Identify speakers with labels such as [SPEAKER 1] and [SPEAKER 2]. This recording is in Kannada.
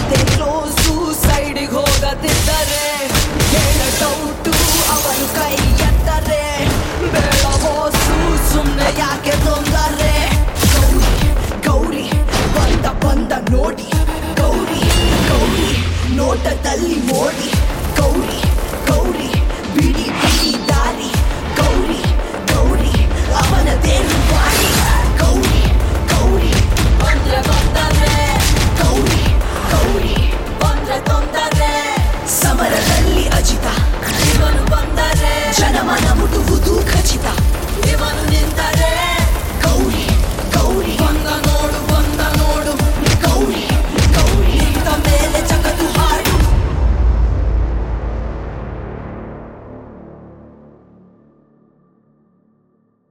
[SPEAKER 1] ಮತ್ತೆ ಕ್ಲೋಸು ಸೈಡಿಗೆ ಹೋಗದಿದ್ದರೆ ಕೇಳ ಡೌಟು ಅವರು ಕೈ ಎತ್ತರೆ ಬೇಡ ಬೋಸು ಸುಮ್ಮನೆ ಯಾಕೆ ತೊಂದರೆ ಗೌರಿ ಬಂದ ನೋಡಿ ಗೌರಿ ನೋಟದಲ್ಲಿ ಮೋಡಿ ಗೌರಿ ಬಿಡಿ